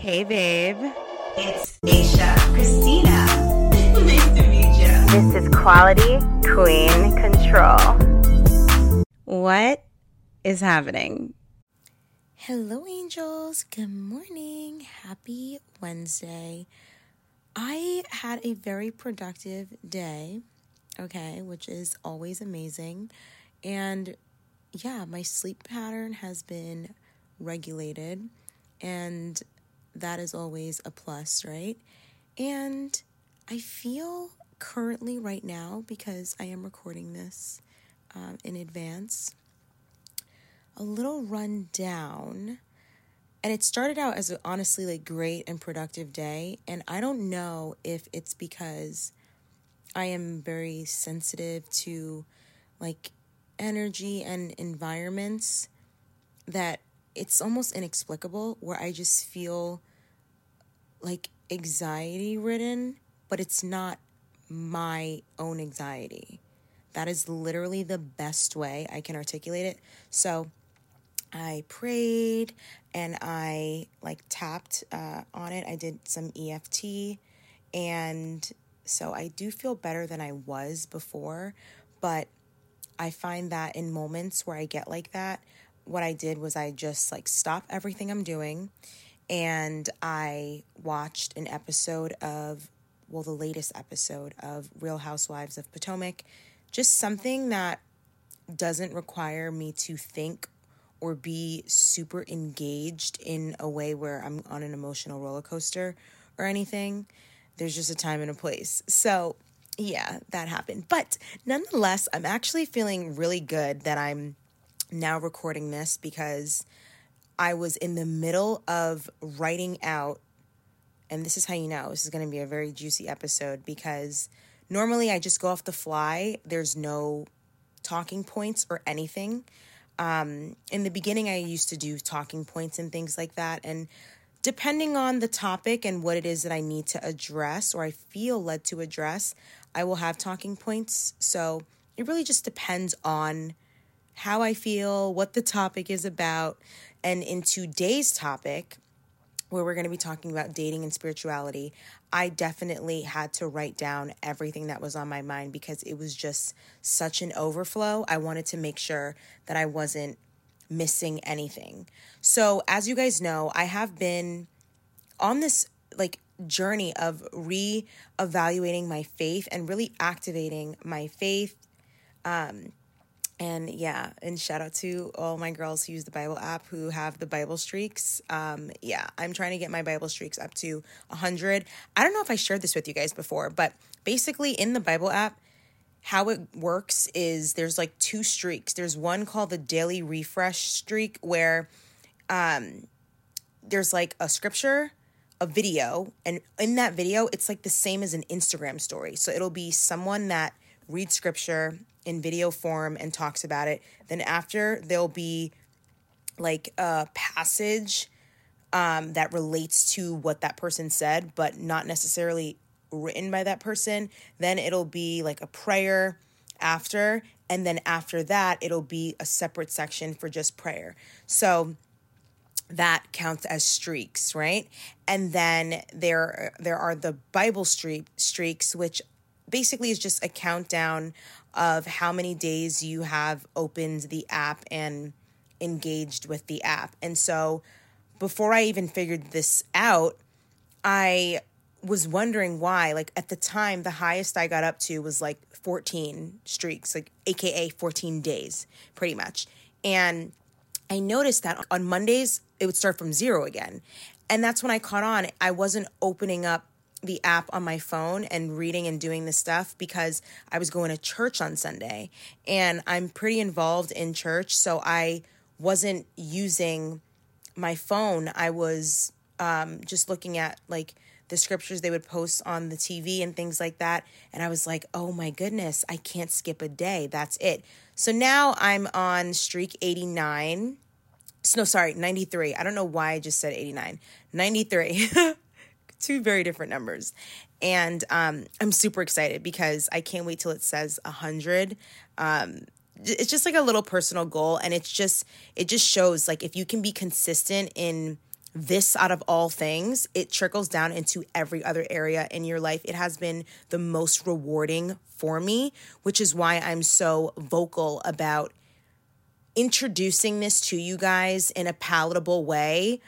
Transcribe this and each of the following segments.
Hey, babe. It's Aisha, Christina. Nice to meet you. This is Quality Queen Control. What is happening? Hello, angels. Good morning. Happy Wednesday. I had a very productive day, which is always amazing. And yeah, my sleep pattern has been regulated, and that is always a plus, right? And I feel currently right now, because I am recording this in advance, a little run down. And it started out as a honestly great and productive day. And I don't know if it's because I am very sensitive to energy and environments that it's almost inexplicable, where I just feel anxiety ridden, but it's not my own anxiety. That is literally the best way I can articulate it. So I prayed and I tapped on it. I did some EFT, and so I do feel better than I was before. But I find that in moments where I get like that, what I did was I just stopped everything I'm doing, and I watched an episode of, the latest episode of Real Housewives of Potomac. Just something that doesn't require me to think or be super engaged in a way where I'm on an emotional roller coaster or anything. There's just a time and a place. So yeah, that happened. But nonetheless, I'm actually feeling really good that I'm now recording this, because I was in the middle of writing out, and this is how you know this is going to be a very juicy episode, because normally I just go off the fly. There's no talking points or anything. In the beginning, I used to do talking points and things like that. And depending on the topic and what it is that I need to address, or I feel led to address, I will have talking points. So it really just depends on how I feel, what the topic is about. And in today's topic, where we're going to be talking about dating and spirituality, I definitely had to write down everything that was on my mind, because it was just such an overflow. I wanted to make sure that I wasn't missing anything. So as you guys know, I have been on this journey of re-evaluating my faith and really activating my faith. And shout out to all my girls who use the Bible app, who have the Bible streaks. I'm trying to get my Bible streaks up to 100. I don't know if I shared this with you guys before, but basically in the Bible app, how it works is there's two streaks. There's one called the daily refresh streak, where there's a scripture, a video, and in that video, it's the same as an Instagram story. So it'll be someone that reads scripture in video form and talks about it. Then after, there'll be a passage that relates to what that person said, but not necessarily written by that person. Then it'll be a prayer after, and then after that, it'll be a separate section for just prayer. So that counts as streaks, right? And then there are the Bible streaks, which basically is just a countdown of how many days you have opened the app and engaged with the app. And so before I even figured this out, I was wondering why. At the time, the highest I got up to was 14 streaks, AKA 14 days, pretty much. And I noticed that on Mondays, it would start from 0 again. And that's when I caught on. I wasn't opening up the app on my phone and reading and doing this stuff, because I was going to church on Sunday, and I'm pretty involved in church. So I wasn't using my phone. I was just looking at the scriptures they would post on the TV and things like that. And I was like, oh my goodness, I can't skip a day. That's it. So now I'm on streak 89. No, sorry, 93. I don't know why I just said 89. 93. Two very different numbers. And I'm super excited, because I can't wait till it says 100. It's just a little personal goal. And it just shows if you can be consistent in this out of all things, it trickles down into every other area in your life. It has been the most rewarding for me, which is why I'm so vocal about introducing this to you guys in a palatable way.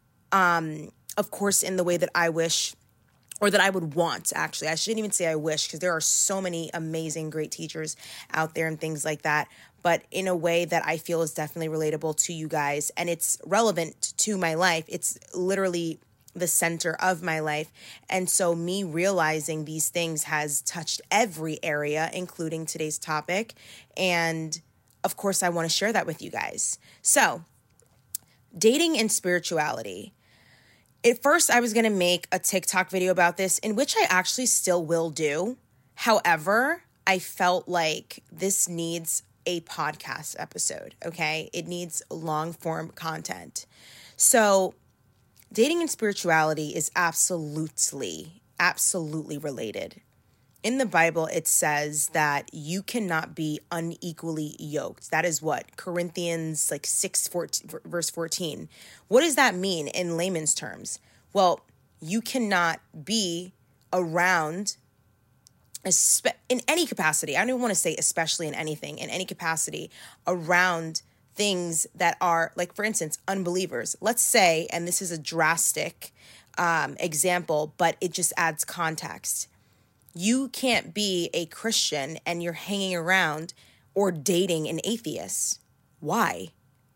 Of course, in the way that I wish, or that I would want, actually. I shouldn't even say I wish, because there are so many amazing, great teachers out there and things like that, but in a way that I feel is definitely relatable to you guys, and it's relevant to my life. It's literally the center of my life. And so me realizing these things has touched every area, including today's topic. And of course, I want to share that with you guys. So, dating and spirituality. At first, I was going to make a TikTok video about this, in which I actually still will do. However, I felt like this needs a podcast episode, okay? It needs long form content. So, dating and spirituality is absolutely related. In the Bible, it says that you cannot be unequally yoked. That is what? Corinthians 6:14, verse 14. What does that mean in layman's terms? Well, you cannot be around, in any capacity. I don't even want to say especially in anything, in any capacity, around things that are, like, for instance, unbelievers. Let's say, and this is a drastic example, but it just adds context. You can't be a Christian and you're hanging around or dating an atheist. Why?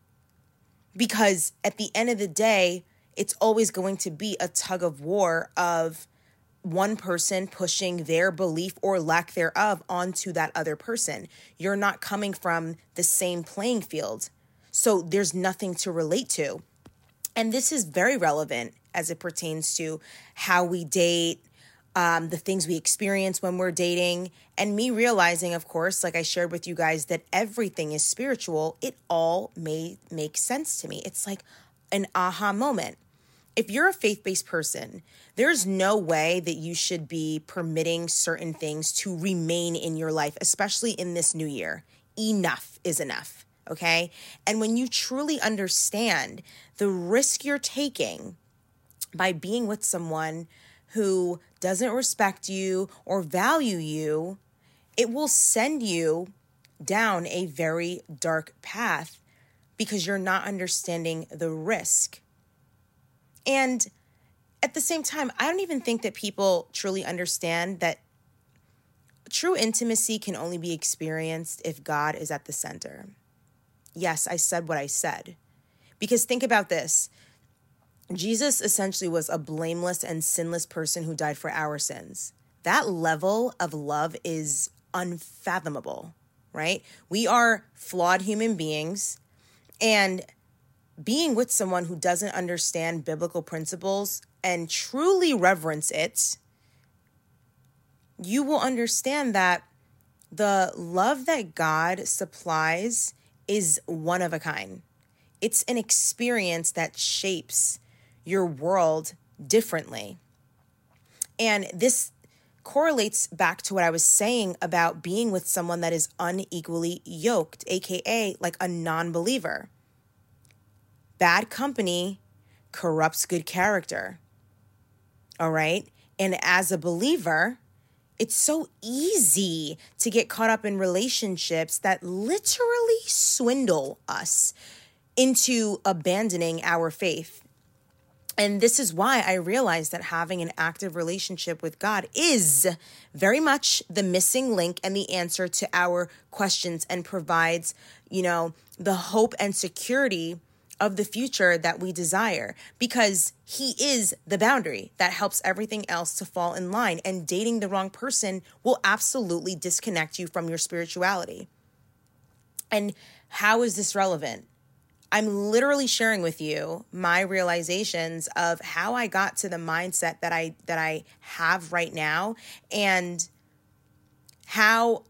Because at the end of the day, it's always going to be a tug of war of one person pushing their belief or lack thereof onto that other person. You're not coming from the same playing field. So there's nothing to relate to. And this is very relevant as it pertains to how we date, the things we experience when we're dating, and me realizing, of course, like I shared with you guys, that everything is spiritual. It all may make sense to me. It's like an aha moment. If you're a faith-based person, there's no way that you should be permitting certain things to remain in your life, especially in this new year. Enough is enough, okay? And when you truly understand the risk you're taking by being with someone who doesn't respect you or value you, it will send you down a very dark path because you're not understanding the risk. And at the same time, I don't even think that people truly understand that true intimacy can only be experienced if God is at the center. Yes, I said what I said. Because think about this. Jesus essentially was a blameless and sinless person who died for our sins. That level of love is unfathomable, right? We are flawed human beings, and being with someone who doesn't understand biblical principles and truly reverence it, you will understand that the love that God supplies is one of a kind. It's an experience that shapes your world differently. And this correlates back to what I was saying about being with someone that is unequally yoked, aka like a non-believer. Bad company corrupts good character. All right? And as a believer, it's so easy to get caught up in relationships that literally swindle us into abandoning our faith. And this is why I realized that having an active relationship with God is very much the missing link and the answer to our questions, and provides, the hope and security of the future that we desire, because He is the boundary that helps everything else to fall in line. And dating the wrong person will absolutely disconnect you from your spirituality. And how is this relevant? I'm literally sharing with you my realizations of how I got to the mindset that I have right now, and how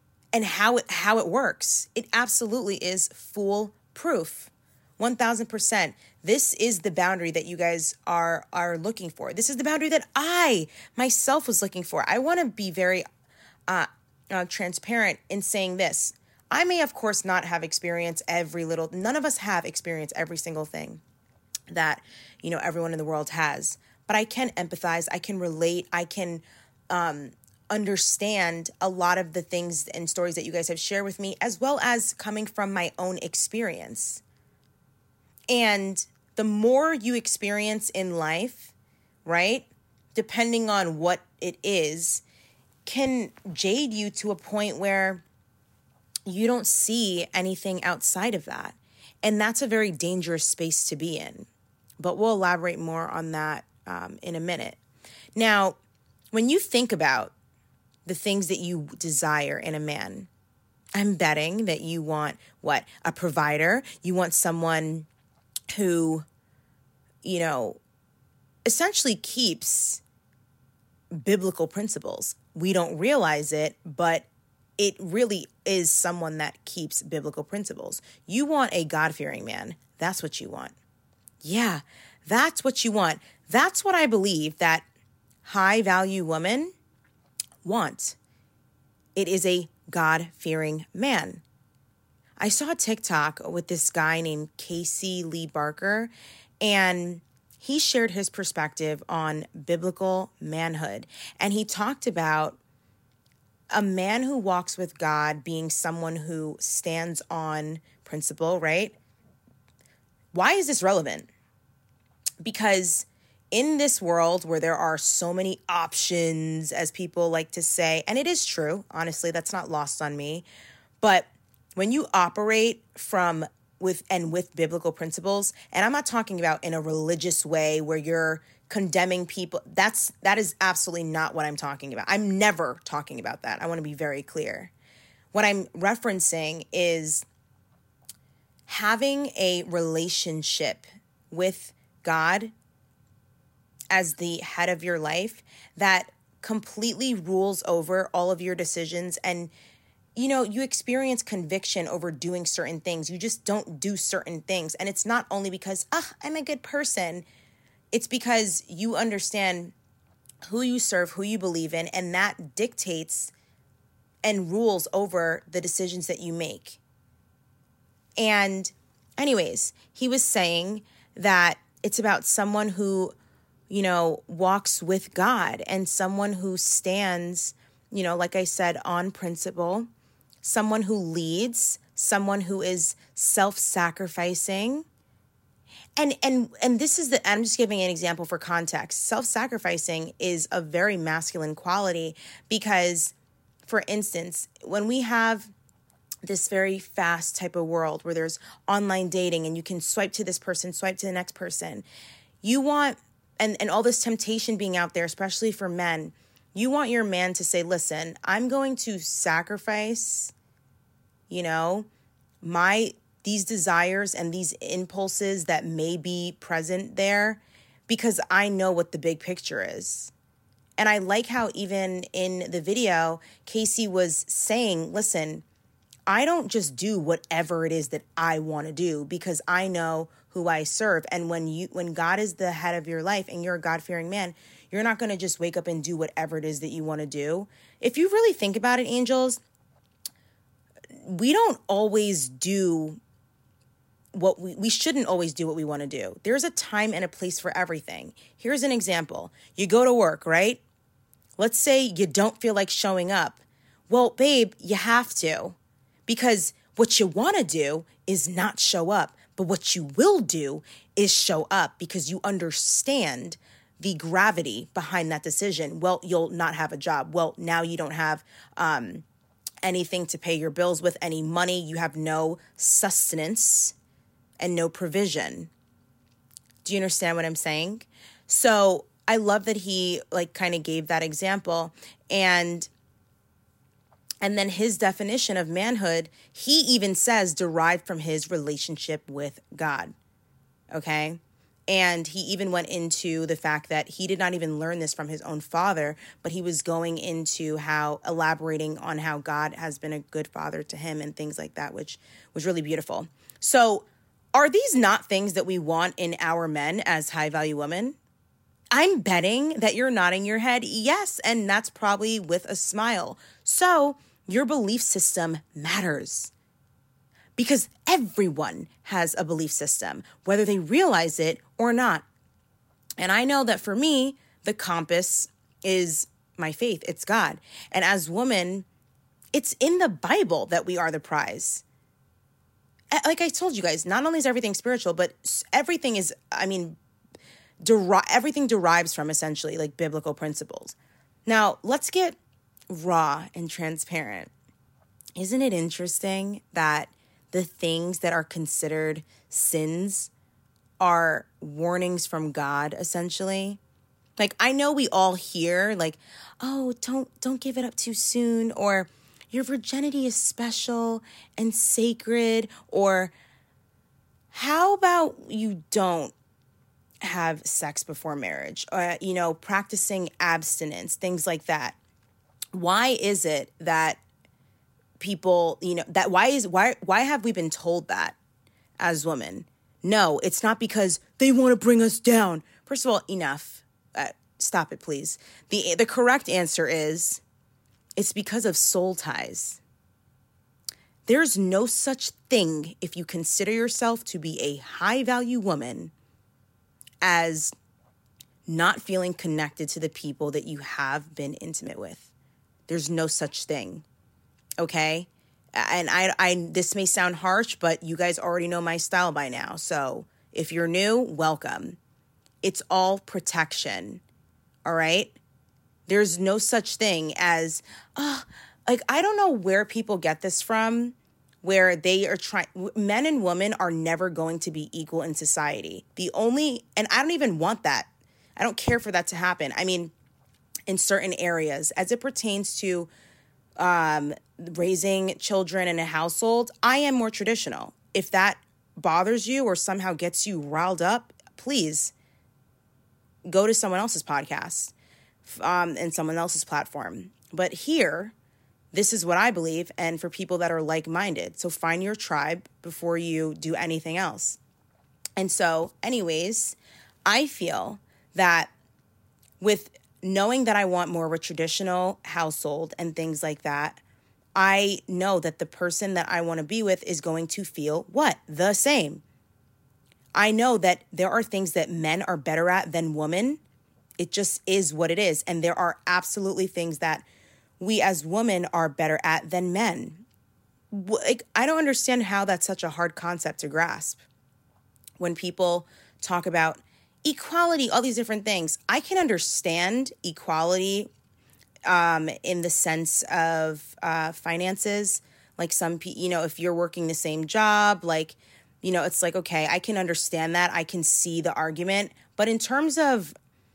it works. It absolutely is foolproof. 1000%. This is the boundary that you guys are looking for. This is the boundary that I myself was looking for. I want to be very transparent in saying this. I may, of course, not have experienced none of us have experienced every single thing. that, everyone in the world has. But I can empathize, I can relate, I can understand a lot of the things and stories that you guys have shared with me, as well as coming from my own experience. And the more you experience in life, right, depending on what it is, can jade you to a point where you don't see anything outside of that. And that's a very dangerous space to be in. But we'll elaborate more on that in a minute. Now, when you think about the things that you desire in a man, I'm betting that you want what? A provider. You want someone who, essentially keeps biblical principles. We don't realize it, but it really is someone that keeps biblical principles. You want a God-fearing man. That's what you want. Yeah, that's what you want. That's what I believe that high-value women want. It is a God-fearing man. I saw a TikTok with this guy named Casey Lee Barker, and he shared his perspective on biblical manhood. And he talked about a man who walks with God being someone who stands on principle, right? Why is this relevant? Because in this world where there are so many options, as people like to say, and it is true, honestly, that's not lost on me, but when you operate with biblical principles, and I'm not talking about in a religious way where you're condemning people, that is absolutely not what I'm talking about. I'm never talking about that. I want to be very clear. What I'm referencing is having a relationship with God as the head of your life that completely rules over all of your decisions. And you experience conviction over doing certain things. You just don't do certain things. And it's not only because, I'm a good person. It's because you understand who you serve, who you believe in, and that dictates and rules over the decisions that you make. And anyways, he was saying that it's about someone who, walks with God and someone who stands, like I said, on principle, someone who leads, someone who is self-sacrificing. And this is I'm just giving an example for context. Self-sacrificing is a very masculine quality because, for instance, when we have this very fast type of world where there's online dating and you can swipe to this person, swipe to the next person, you want, and all this temptation being out there, especially for men, you want your man to say, listen, I'm going to sacrifice, these desires and these impulses that may be present there because I know what the big picture is. And I like how even in the video, Casey was saying, listen, I don't just do whatever it is that I want to do because I know who I serve. And when God is the head of your life and you're a God-fearing man, you're not going to just wake up and do whatever it is that you want to do. If you really think about it, angels, we don't always do we shouldn't always do what we want to do. There's a time and a place for everything. Here's an example. You go to work, right? Let's say you don't feel like showing up. Well, babe, you have to. Because what you want to do is not show up. But what you will do is show up because you understand the gravity behind that decision. Well, you'll not have a job. Well, now you don't have anything to pay your bills with, any money. You have no sustenance and no provision. Do you understand what I'm saying? So I love that he kind of gave that example. And then his definition of manhood, he even says derived from his relationship with God. Okay? And he even went into the fact that he did not even learn this from his own father, but he was going into elaborating on how God has been a good father to him and things like that, which was really beautiful. So are these not things that we want in our men as high-value women? I'm betting that you're nodding your head yes, and that's probably with a smile. So your belief system matters. because everyone has a belief system, whether they realize it or not. And I know that for me, the compass is my faith. It's God. And as women, it's in the Bible that we are the prize. Like I told you guys, not only is everything spiritual, but everything is, everything derives from essentially like biblical principles. Now, let's get raw and transparent. Isn't it interesting that the things that are considered sins are warnings from God, essentially? Like, I know we all hear like, oh, don't give it up too soon, or your virginity is special and sacred, or how about you don't have sex before marriage, or, practicing abstinence, things like that. Why is it that people, why have we been told that as women? No, it's not because they want to bring us down. First of all, enough. Stop it, please. The correct answer is it's because of soul ties. There's no such thing, if you consider yourself to be a high-value woman, as not feeling connected to the people that you have been intimate with. There's no such thing, okay? And I this may sound harsh, but you guys already know my style by now. So if you're new, welcome. It's all protection, all right? There's no such thing as, I don't know where people get this from, where they are men and women are never going to be equal in society. And I don't even want that. I don't care for that to happen. I mean, in certain areas, as it pertains to raising children in a household, I am more traditional. If that bothers you or somehow gets you riled up, please go to someone else's podcast and someone else's platform. But here, this is what I believe, and for people that are like-minded. So find your tribe before you do anything else. And so, anyways, I feel that with knowing that I want more of a traditional household and things like that, I know that the person that I want to be with is going to feel what? The same. I know that there are things that men are better at than women. It just is what it is. And there are absolutely things that we as women are better at than men. Like, I don't understand how that's such a hard concept to grasp. When people talk about equality, all these different things, I can understand equality in the sense of finances. Like some people, if you're working the same job, it's like, okay, I can understand that. I can see the argument. But in terms of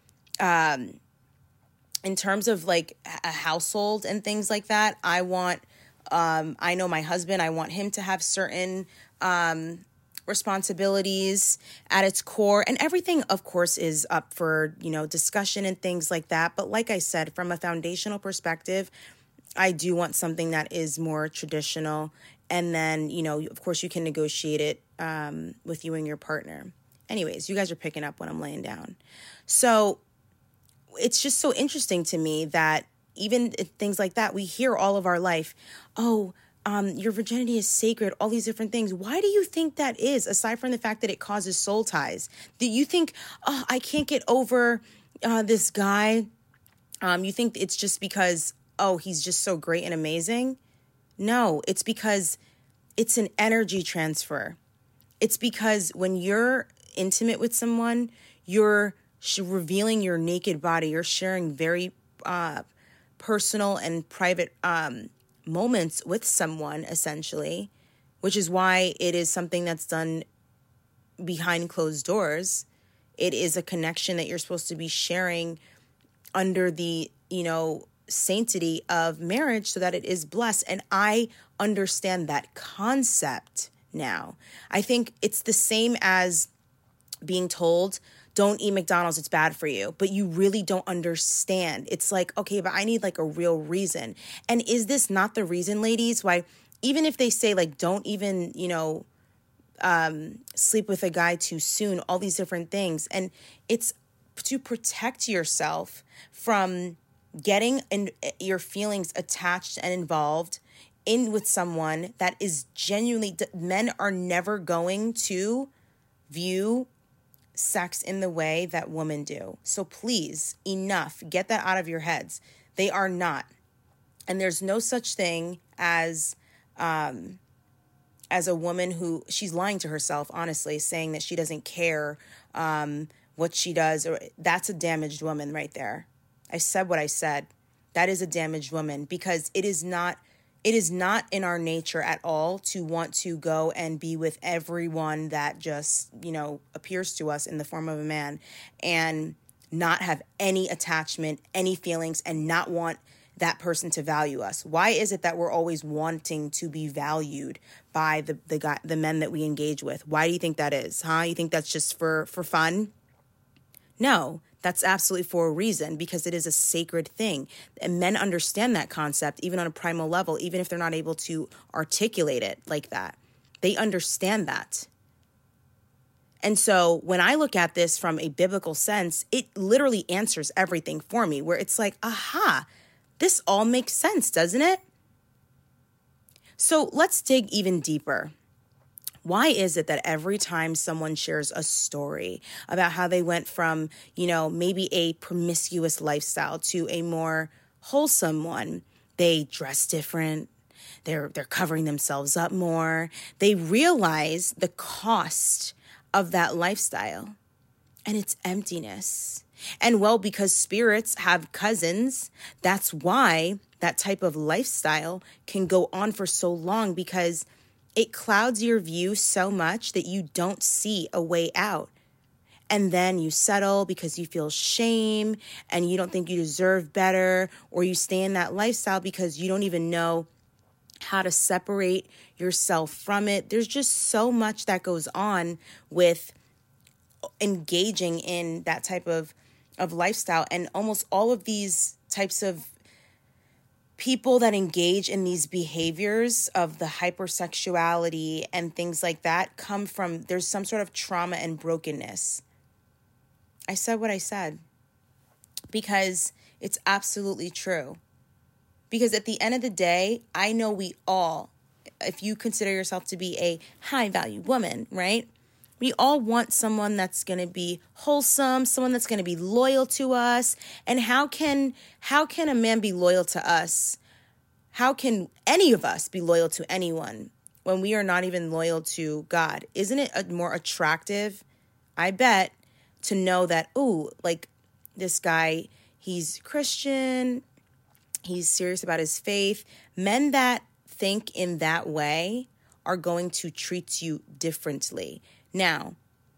like a household and things like that, I know my husband, I want him to have certain responsibilities at its core, and everything, of course, is up for, discussion and things like that. But like I said, from a foundational perspective, I do want something that is more traditional. And then, of course, you can negotiate it with you and your partner. Anyways, you guys are picking up what I'm laying down. So it's just so interesting to me that even things like that, we hear all of our life, your virginity is sacred, all these different things. Why do you think that is, aside from the fact that it causes soul ties? Do you think, I can't get over this guy? You think it's just because, he's just so great and amazing? No, it's because it's an energy transfer. It's because when you're intimate with someone, you're revealing your naked body. You're sharing very personal and private moments with someone, essentially, which is why it is something that's done behind closed doors. It is a connection that you're supposed to be sharing under the, sanctity of marriage so that it is blessed. And I understand that concept now. I think it's the same as being told, don't eat McDonald's, it's bad for you. But you really don't understand. It's like, okay, but I need like a real reason. And is this not the reason, ladies, why even if they say like, don't even, sleep with a guy too soon, all these different things. And it's to protect yourself from getting your feelings attached and involved in with someone that is genuinely, men are never going to view sex in the way that women do. So please, enough. Get that out of your heads. They are not. And there's no such thing as a woman who, she's lying to herself, honestly, saying that she doesn't care what she does. Or that's a damaged woman right there. I said what I said. That is a damaged woman, because it is not in our nature at all to want to go and be with everyone that just, appears to us in the form of a man and not have any attachment, any feelings, and not want that person to value us. Why is it that we're always wanting to be valued by the men that we engage with? Why do you think that is? You think that's just for fun? No, that's absolutely for a reason, because it is a sacred thing. And men understand that concept, even on a primal level, even if they're not able to articulate it like that. They understand that. And so when I look at this from a biblical sense, it literally answers everything for me, where it's like, aha, this all makes sense, doesn't it? So let's dig even deeper. Why is it that every time someone shares a story about how they went from, maybe a promiscuous lifestyle to a more wholesome one, they dress different, they're covering themselves up more, they realize the cost of that lifestyle, and it's emptiness. And well, because spirits have cousins, that's why that type of lifestyle can go on for so long, because it clouds your view so much that you don't see a way out. And then you settle because you feel shame and you don't think you deserve better, or you stay in that lifestyle because you don't even know how to separate yourself from it. There's just so much that goes on with engaging in that type of lifestyle. And almost all of these types of people that engage in these behaviors of the hypersexuality and things like that come from, there's some sort of trauma and brokenness. I said what I said because it's absolutely true. Because at the end of the day, I know we all, if you consider yourself to be a high value woman, right? We all want someone that's going to be wholesome, someone that's going to be loyal to us. And how can a man be loyal to us? How can any of us be loyal to anyone when we are not even loyal to God? Isn't it more attractive, I bet, to know that, this guy, he's Christian, he's serious about his faith. Men that think in that way are going to treat you differently. Now,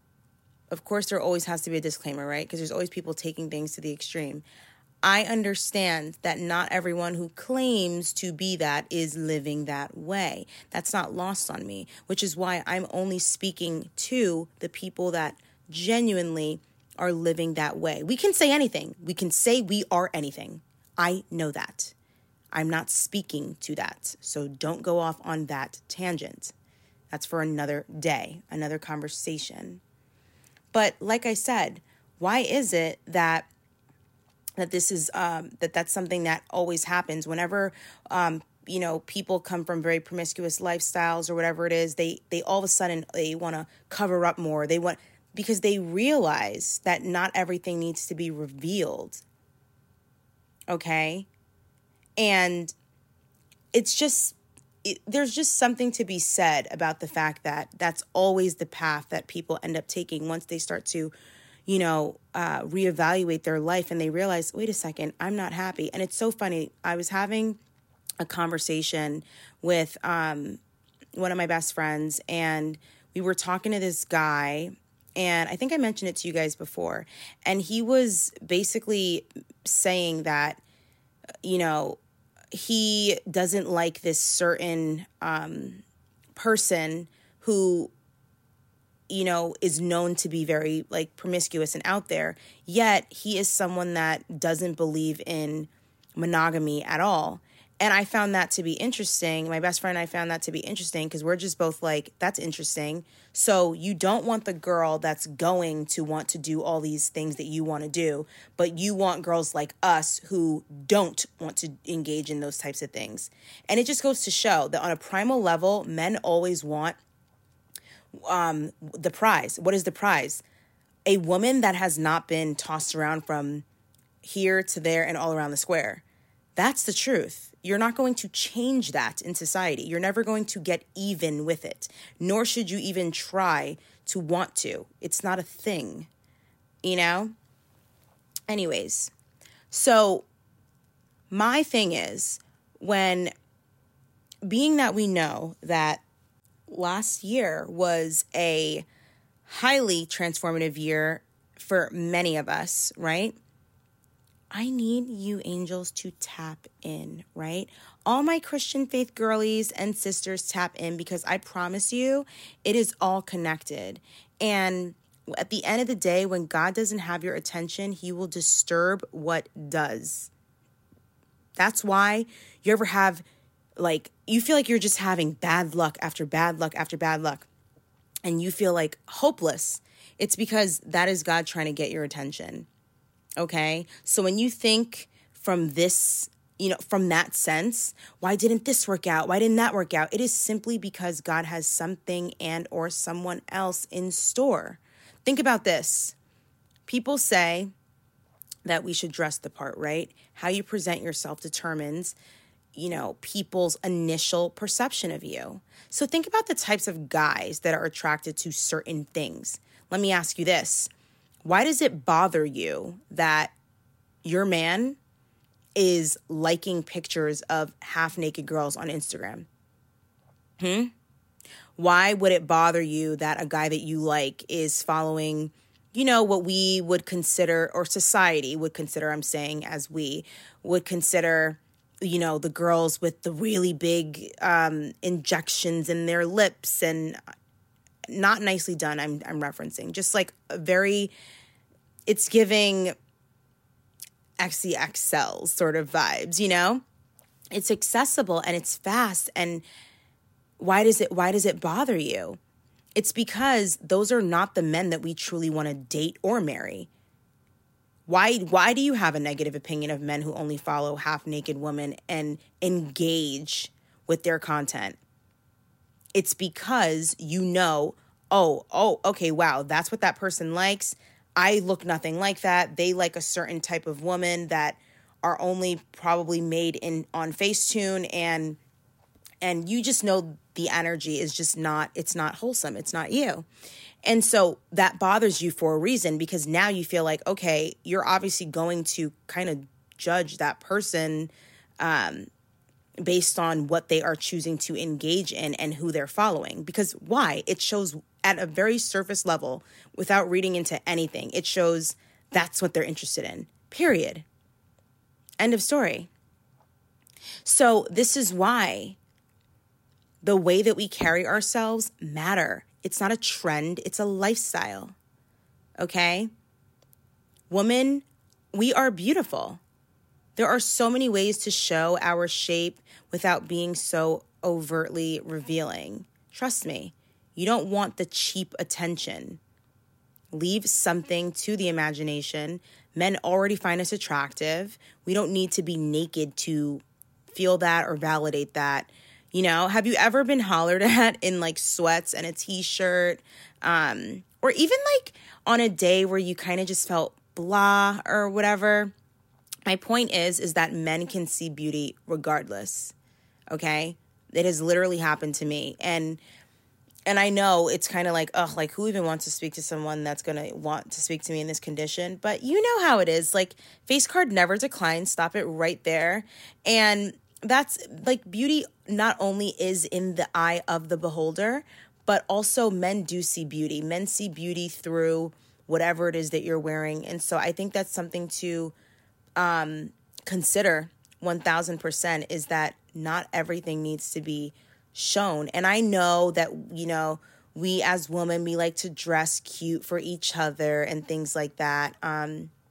of course, there always has to be a disclaimer, right? Because there's always people taking things to the extreme. I understand that not everyone who claims to be that is living that way. That's not lost on me, which is why I'm only speaking to the people that genuinely are living that way. We can say anything. We can say we are anything. I know that. I'm not speaking to that. So don't go off on that tangent. That's for another day, another conversation. But like I said, why is it that this is that's something that always happens whenever people come from very promiscuous lifestyles or whatever it is? They all of a sudden they want to cover up more. Because they realize that not everything needs to be revealed. Okay? And it's just there's just something to be said about the fact that that's always the path that people end up taking once they start to, reevaluate their life and they realize, wait a second, I'm not happy. And it's so funny. I was having a conversation with one of my best friends, and we were talking to this guy, and I think I mentioned it to you guys before. And he was basically saying that, he doesn't like this certain person who, is known to be very promiscuous and out there. Yet he is someone that doesn't believe in monogamy at all. And I found that to be interesting. My best friend and I found that to be interesting because we're just both like, that's interesting. So you don't want the girl that's going to want to do all these things that you want to do, but you want girls like us who don't want to engage in those types of things. And it just goes to show that on a primal level, men always want the prize. What is the prize? A woman that has not been tossed around from here to there and all around the square. That's the truth. You're not going to change that in society. You're never going to get even with it, nor should you even try to want to. It's not a thing, you know? Anyways, so my thing is, being that we know that last year was a highly transformative year for many of us, right? I need you angels to tap in, right? All my Christian faith girlies and sisters tap in, because I promise you it is all connected. And at the end of the day, when God doesn't have your attention, he will disturb what does. That's why you ever have, like, you feel like you're just having bad luck after bad luck after bad luck, and you feel like hopeless. It's because that is God trying to get your attention. Okay? So when you think from this, from that sense, why didn't this work out? Why didn't that work out? It is simply because God has something and or someone else in store. Think about this. People say that we should dress the part, right? How you present yourself determines, people's initial perception of you. So think about the types of guys that are attracted to certain things. Let me ask you this. Why does it bother you that your man is liking pictures of half-naked girls on Instagram? Why would it bother you that a guy that you like is following, what we would consider, or society would consider, I'm saying as we would consider, the girls with the really big injections in their lips, and not nicely done, I'm referencing. Just like it's giving XXL sort of vibes, It's accessible and it's fast. And why does it bother you? It's because those are not the men that we truly want to date or marry. Why do you have a negative opinion of men who only follow half-naked women and engage with their content? It's because okay, wow, that's what that person likes. I look nothing like that. They like a certain type of woman that are only probably made on Facetune, and you just know the energy is just not, it's not wholesome. It's not you. And so that bothers you for a reason, because now you feel like, okay, you're obviously going to kind of judge that person based on what they are choosing to engage in and who they're following. Because why? It shows at a very surface level, without reading into anything, it shows that's what they're interested in, period. End of story. So this is why the way that we carry ourselves matter. It's not a trend, it's a lifestyle. Okay? Women, we are beautiful. There are so many ways to show our shape without being so overtly revealing. Trust me, you don't want the cheap attention. Leave something to the imagination. Men already find us attractive. We don't need to be naked to feel that or validate that. Have you ever been hollered at in like sweats and a t-shirt? Or even like on a day where you kind of just felt blah or whatever? My point is that men can see beauty regardless. Okay? It has literally happened to me. And I know it's kind of like, like who even wants to speak to someone that's going to want to speak to me in this condition? But you know how it is. Like, face card never declines. Stop it right there. And that's like, beauty not only is in the eye of the beholder, but also men do see beauty. Men see beauty through whatever it is that you're wearing. And so I think that's something to consider 1000%, is that not everything needs to be shown. And I know that, we as women, we like to dress cute for each other and things like that.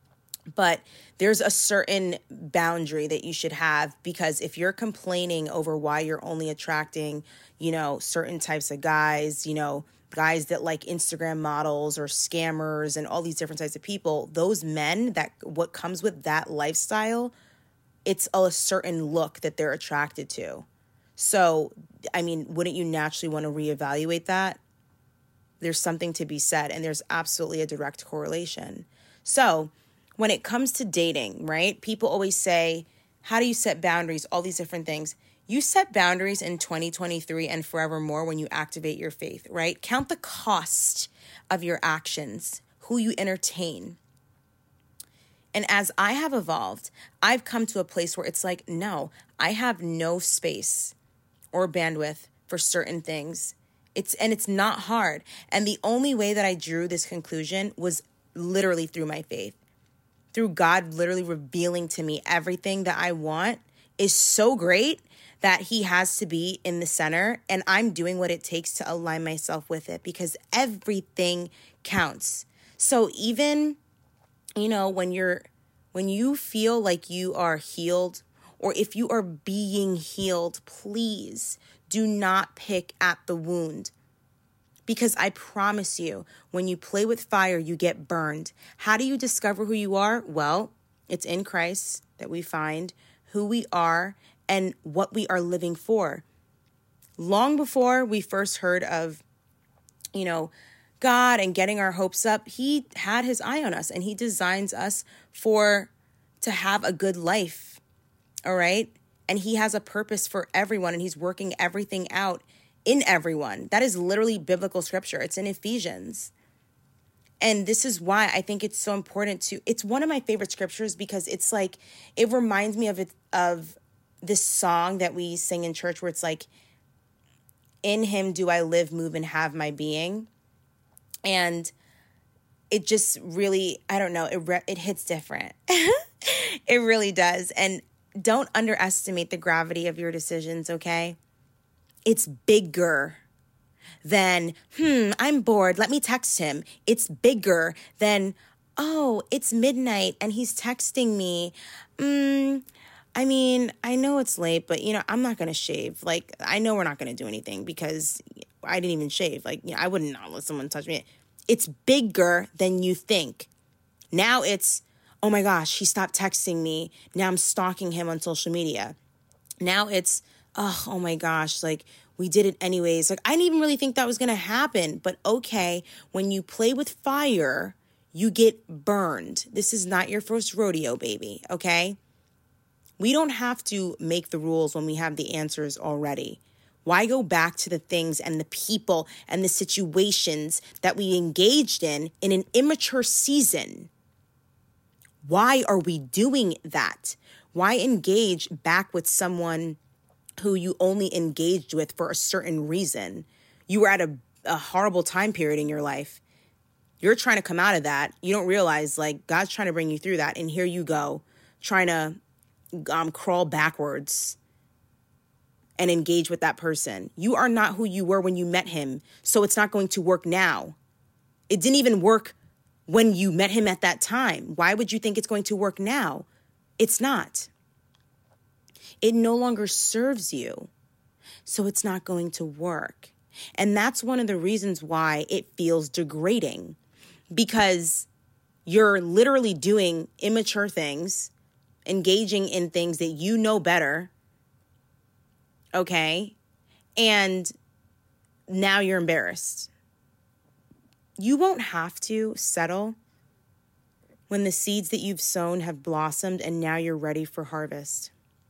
But there's a certain boundary that you should have, because if you're complaining over why you're only attracting, certain types of guys, guys that like Instagram models or scammers and all these different types of people, those men, that what comes with that lifestyle, it's a certain look that they're attracted to. So, wouldn't you naturally want to reevaluate that? There's something to be said, and there's absolutely a direct correlation. So when it comes to dating, right, people always say, how do you set boundaries? All these different things. You set boundaries in 2023 and forevermore when you activate your faith, right? Count the cost of your actions, who you entertain. And as I have evolved, I've come to a place where it's like, no, I have no space or bandwidth for certain things. It's not hard. And the only way that I drew this conclusion was literally through my faith. Through God literally revealing to me everything that I want is so great that he has to be in the center, and I'm doing what it takes to align myself with it, because everything counts. So even, when you feel like you are healed, or if you are being healed, please do not pick at the wound. Because I promise you, when you play with fire, you get burned. How do you discover who you are? Well, it's in Christ that we find who we are and what we are living for. Long before we first heard of, God and getting our hopes up, he had his eye on us, and he designs us to have a good life. All right? And he has a purpose for everyone, and he's working everything out in everyone. That is literally biblical scripture. It's in Ephesians. And this is why I think it's so important it's one of my favorite scriptures, because it's like, it reminds me of this song that we sing in church where it's like, in him do I live, move, and have my being. And it just really, I don't know, it hits different. It really does. And don't underestimate the gravity of your decisions, okay? It's bigger than, I'm bored, let me text him. It's bigger than, oh, it's midnight and he's texting me. I know it's late, but, I'm not going to shave. Like, I know we're not going to do anything because I didn't even shave. Like, I wouldn't not let someone touch me. It's bigger than you think. Now it's, oh my gosh, he stopped texting me. Now I'm stalking him on social media. Now it's, oh my gosh, like, we did it anyways. Like, I didn't even really think that was going to happen. But okay, when you play with fire, you get burned. This is not your first rodeo, baby, okay? We don't have to make the rules when we have the answers already. Why go back to the things and the people and the situations that we engaged in an immature season? Why are we doing that? Why engage back with someone who you only engaged with for a certain reason? You were at a horrible time period in your life. You're trying to come out of that. You don't realize, like, God's trying to bring you through that. And here you go, trying to crawl backwards and engage with that person. You are not who you were when you met him. So it's not going to work now. It didn't even work when you met him at that time. Why would you think it's going to work now? It's not. It no longer serves you. So it's not going to work. And that's one of the reasons why it feels degrading, because you're literally doing immature things, engaging in things that you know better, okay? And now you're embarrassed. You won't have to settle when the seeds that you've sown have blossomed and now you're ready for harvest.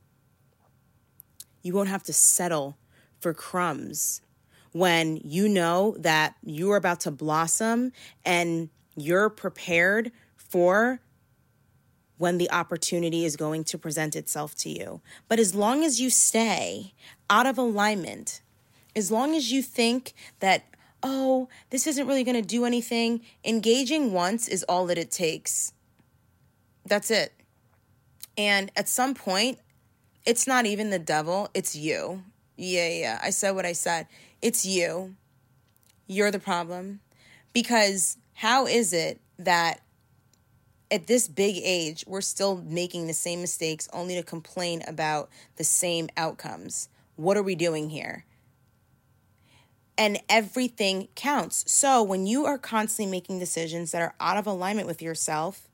You won't have to settle for crumbs when you know that you're about to blossom and you're prepared for when the opportunity is going to present itself to you. But as long as you stay out of alignment, as long as you think that, oh, this isn't really going to do anything, engaging once is all that it takes. That's it. And at some point, it's not even the devil, it's you. Yeah, I said what I said. It's you. You're the problem. Because how is it that at this big age, we're still making the same mistakes only to complain about the same outcomes. What are we doing here? And everything counts. So when you are constantly making decisions that are out of alignment with yourself,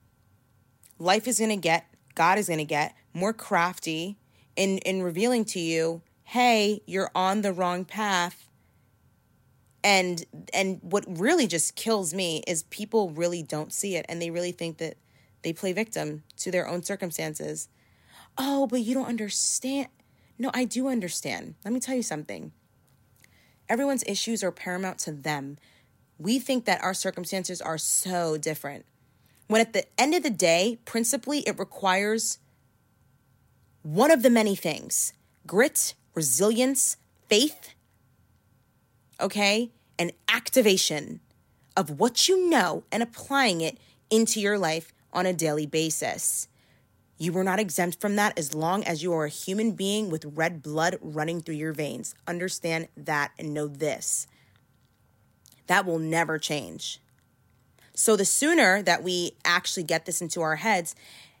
God is going to get more crafty in revealing to you, hey, you're on the wrong path. And what really just kills me is people really don't see it, and they really think that they play victim to their own circumstances. Oh, but you don't understand. No, I do understand. Let me tell you something. Everyone's issues are paramount to them. We think that our circumstances are so different. When at the end of the day, principally, it requires one of the many things: grit, resilience, faith, okay, and activation of what you know and applying it into your life on a daily basis. You are not exempt from that as long as you are a human being with red blood running through your veins. Understand that and know this. That will never change. So the sooner that we actually get this into our heads,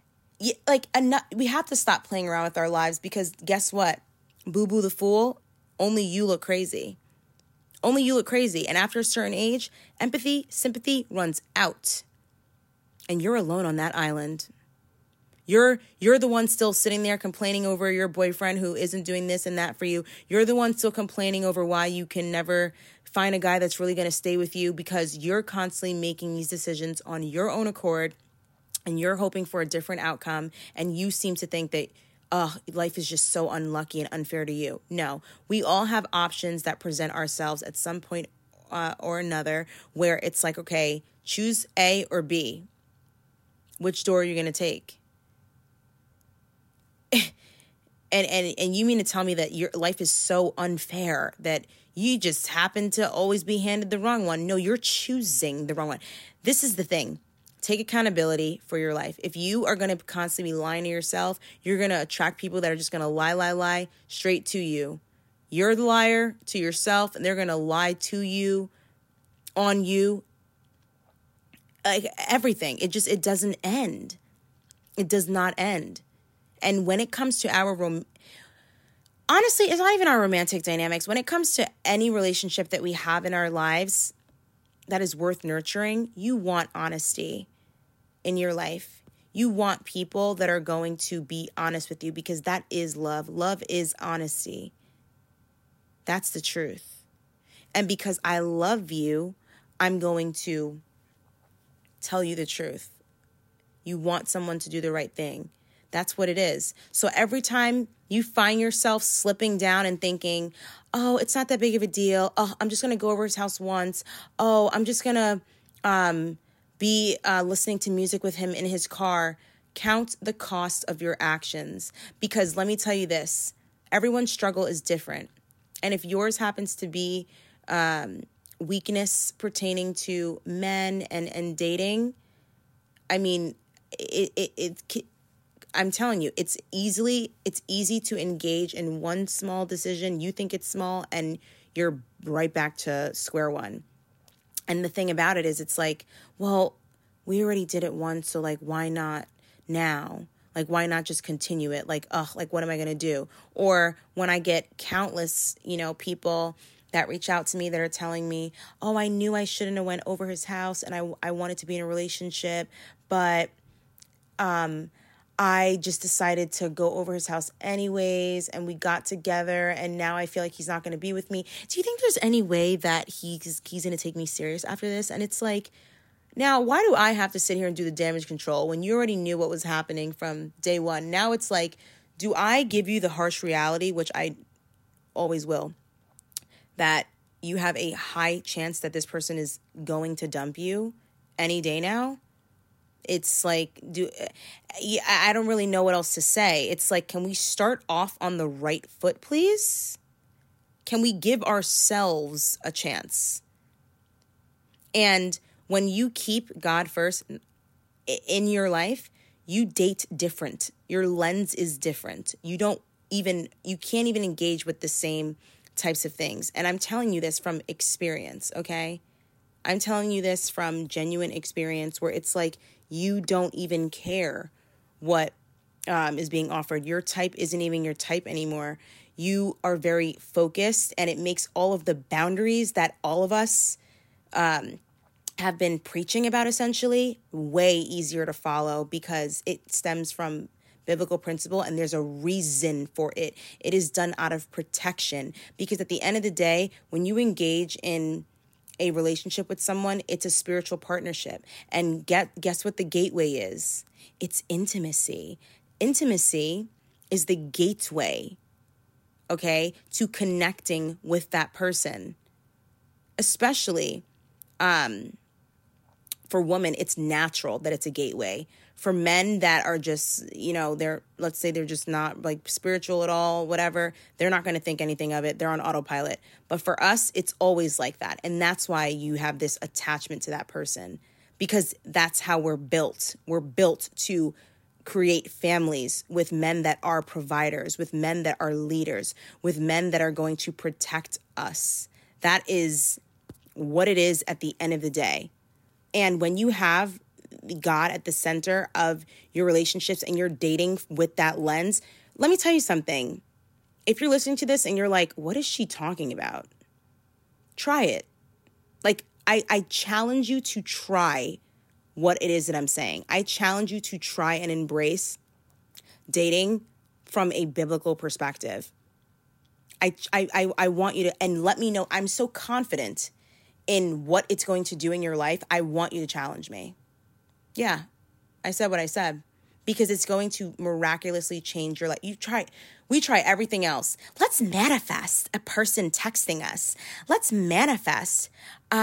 we have to stop playing around with our lives, because guess what? Boo-boo the fool, only you look crazy. Only you look crazy. And after a certain age, empathy, sympathy runs out. And you're alone on that island. You're the one still sitting there complaining over your boyfriend who isn't doing this and that for you. You're the one still complaining over why you can never find a guy that's really going to stay with you, because you're constantly making these decisions on your own accord and you're hoping for a different outcome. And you seem to think that life is just so unlucky and unfair to you. No, we all have options that present ourselves at some point or another where it's like, okay, choose A or B. Which door are you going to take? And you mean to tell me that your life is so unfair that you just happen to always be handed the wrong one? No, you're choosing the wrong one. This is the thing. Take accountability for your life. If you are going to constantly be lying to yourself, you're going to attract people that are just going to lie straight to you. You're the liar to yourself, and they're going to lie to you, on you. Like everything. It doesn't end. It does not end. And when it comes to honestly, it's not even our romantic dynamics. When it comes to any relationship that we have in our lives that is worth nurturing, you want honesty in your life. You want people that are going to be honest with you, because that is love. Love is honesty. That's the truth. And because I love you, I'm going to tell you the truth. You want someone to do the right thing. That's what it is. So every time you find yourself slipping down and thinking, oh, it's not that big of a deal. Oh, I'm just going to go over his house once. Oh, I'm just going to be listening to music with him in his car. Count the cost of your actions. Because let me tell you this, everyone's struggle is different. And if yours happens to be weakness pertaining to men and dating, I mean, I'm telling you, it's easy to engage in one small decision. You think it's small and you're right back to square one. And the thing about it is, it's like, well, we already did it once, so like, why not now? Like, why not just continue it? Like, what am I going to do? Or when I get countless, people that reach out to me that are telling me, oh, I knew I shouldn't have went over his house and I wanted to be in a relationship, but I just decided to go over his house anyways, and we got together, and now I feel like he's not going to be with me. Do you think there's any way that he's going to take me serious after this? And it's like, now, why do I have to sit here and do the damage control when you already knew what was happening from day one? Now it's like, do I give you the harsh reality, which I always will, that you have a high chance that this person is going to dump you any day now? It's like, I don't really know what else to say. It's like, can we start off on the right foot, please? Can we give ourselves a chance? And when you keep God first in your life, you date different. Your lens is different. You can't even engage with the same types of things. And I'm telling you this from experience, okay? I'm telling you this from genuine experience, where it's like, You don't even care what is being offered. Your type isn't even your type anymore. You are very focused, and it makes all of the boundaries that all of us have been preaching about essentially way easier to follow, because it stems from biblical principle, and there's a reason for it. It is done out of protection, because at the end of the day, when you engage in a relationship with someone, it's a spiritual partnership. And guess what the gateway is? It's intimacy. Intimacy is the gateway, okay, to connecting with that person. Especially for women, it's natural that it's a gateway. For men that are just, let's say they're just not like spiritual at all, whatever, they're not going to think anything of it. They're on autopilot. But for us, it's always like that. And that's why you have this attachment to that person, because that's how we're built. We're built to create families with men that are providers, with men that are leaders, with men that are going to protect us. That is what it is at the end of the day. And when you have God at the center of your relationships and you're dating with that lens, let me tell you something. If you're listening to this and you're like, what is she talking about? Try it. Like, I challenge you to try what it is that I'm saying. I challenge you to try and embrace dating from a biblical perspective. I want you to, and let me know, I'm so confident in what it's going to do in your life. I want you to challenge me. Yeah, I said what I said, because it's going to miraculously change your life. We try everything else. Let's manifest a person texting us. Let's manifest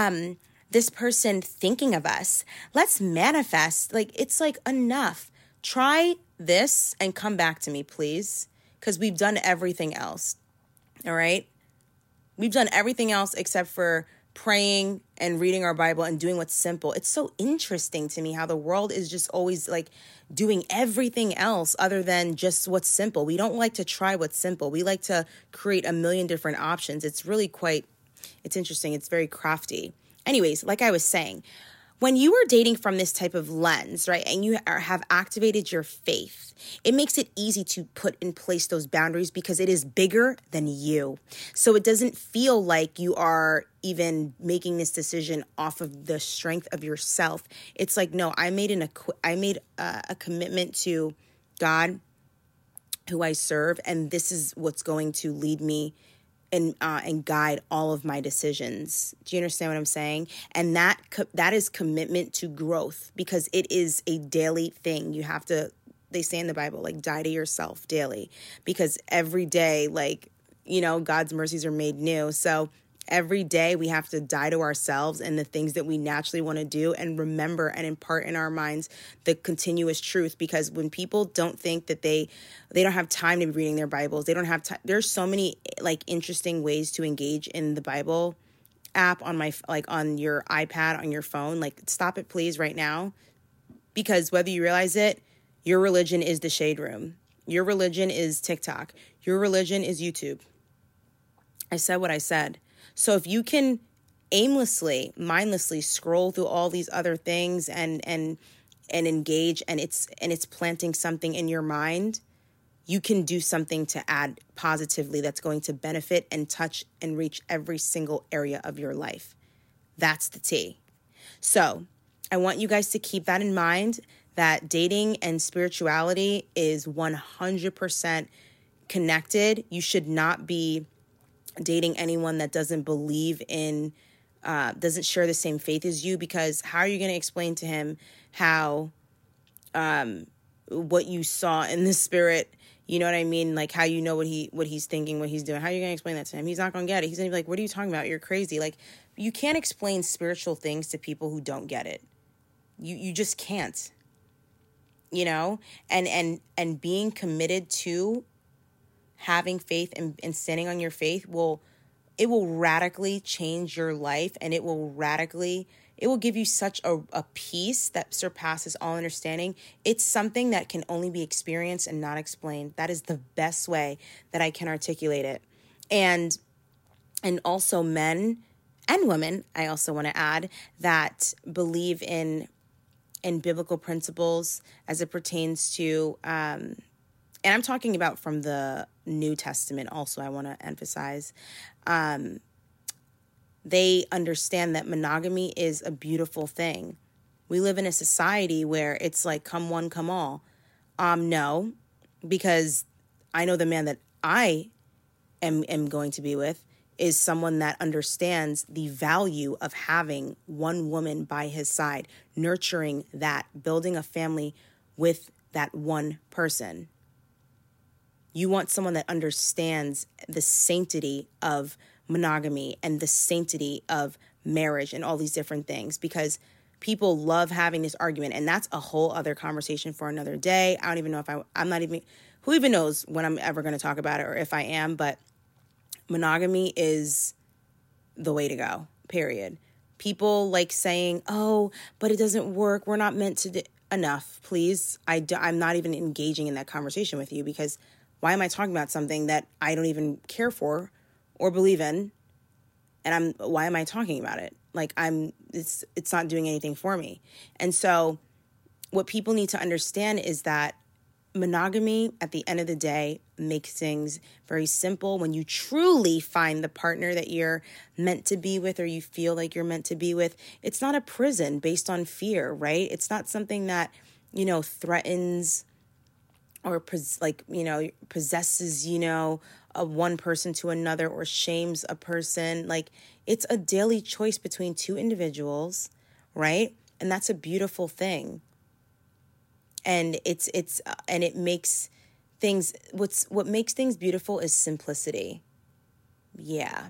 this person thinking of us. Let's manifest, it's like enough. Try this and come back to me, please, because we've done everything else. All right? We've done everything else except for praying and reading our Bible and doing what's simple. It's so interesting to me how the world is just always like doing everything else other than just what's simple. We don't like to try what's simple. We like to create a million different options. It's really it's interesting. It's very crafty. Anyways, like I was saying, when you are dating from this type of lens, right, and you have activated your faith, it makes it easy to put in place those boundaries because it is bigger than you. So it doesn't feel like you are even making this decision off of the strength of yourself. It's like, no, I made a commitment to God, who I serve, and this is what's going to lead me and guide all of my decisions. Do you understand what I'm saying? And that is commitment to growth, because it is a daily thing. You have to, they say in the Bible, like, die to yourself daily, because every day, God's mercies are made new. So every day we have to die to ourselves and the things that we naturally want to do, and remember and impart in our minds the continuous truth. Because when people don't think that they don't have time to be reading their Bibles, they don't have time. There's so many interesting ways to engage in the Bible app on on your iPad, on your phone. Stop it, please, right now. Because whether you realize it, your religion is the shade room. Your religion is TikTok. Your religion is YouTube. I said what I said. So if you can aimlessly, mindlessly scroll through all these other things and engage, and it's planting something in your mind, you can do something to add positively that's going to benefit and touch and reach every single area of your life. That's the T. So I want you guys to keep that in mind, that dating and spirituality is 100% connected. You should not be dating anyone that doesn't believe in, doesn't share the same faith as you, because how are you going to explain to him how, what you saw in the spirit, you know what I mean? Like, how you know what he's thinking, what he's doing. How are you going to explain that to him? He's not going to get it. He's going to be like, what are you talking about? You're crazy. You can't explain spiritual things to people who don't get it. You just can't, and being committed to having faith and standing on your faith will radically change your life, and it will give you such a peace that surpasses all understanding. It's something that can only be experienced and not explained. That is the best way that I can articulate it. And also men and women, I also want to add, that believe in and biblical principles as it pertains to, and I'm talking about from the New Testament also, I want to emphasize, they understand that monogamy is a beautiful thing. We live in a society where it's like, come one, come all. No, because I know the man that I am going to be with is someone that understands the value of having one woman by his side, nurturing that, building a family with that one person. You want someone that understands the sanctity of monogamy and the sanctity of marriage and all these different things, because people love having this argument, and that's a whole other conversation for another day. I don't even know if I'm not even, who even knows when I'm ever going to talk about it or if I am, but monogamy is the way to go, period. People like saying, oh, but it doesn't work. We're not meant to enough, please. I'm not even engaging in that conversation with you, because why am I talking about something that I don't even care for or believe in? And why am I talking about it? Like it's not doing anything for me. And so what people need to understand is that monogamy, at the end of the day, makes things very simple. When you truly find the partner that you're meant to be with, or you feel like you're meant to be with, it's not a prison based on fear, right? It's not something that, threatens or possesses, a one person to another, or shames a person. Like, it's a daily choice between two individuals, right? And that's a beautiful thing. And it makes things, what makes things beautiful is simplicity. Yeah.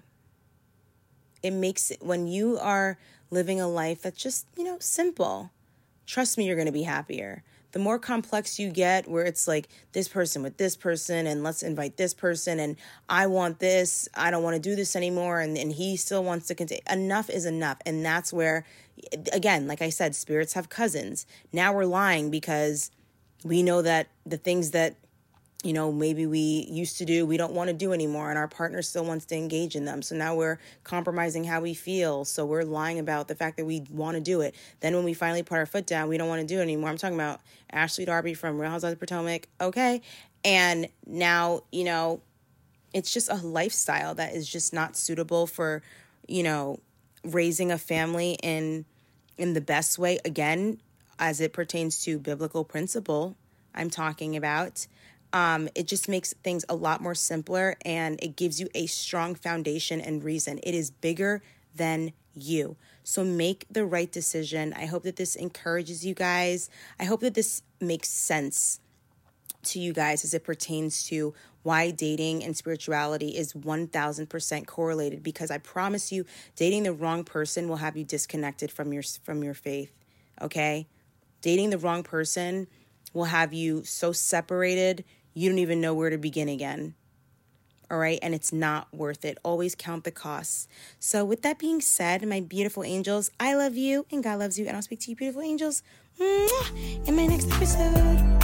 It makes it, when you are living a life that's just, simple, trust me, you're going to be happier. The more complex you get, where it's like this person with this person, and let's invite this person, and I want this, I don't want to do this anymore, and he still wants to continue. Enough is enough. And that's where, again, like I said, spirits have cousins. Now we're lying because we know that the things that, maybe we used to do, we don't want to do anymore, and our partner still wants to engage in them. So now we're compromising how we feel. So we're lying about the fact that we want to do it. Then when we finally put our foot down, we don't want to do it anymore. I'm talking about Ashley Darby from Real Housewives of Potomac. Okay. And now, it's just a lifestyle that is just not suitable for, raising a family in the best way. Again, as it pertains to biblical principle, I'm talking about. It just makes things a lot more simpler, and it gives you a strong foundation and reason. It is bigger than you. So make the right decision. I hope that this encourages you guys. I hope that this makes sense to you guys as it pertains to why dating and spirituality is 1000% correlated, because I promise you, dating the wrong person will have you disconnected from your faith. Okay? Dating the wrong person will have you so separated, you don't even know where to begin again. All right? And it's not worth it. Always count the costs. So with that being said, my beautiful angels, I love you and God loves you. And I'll speak to you, beautiful angels, in my next episode.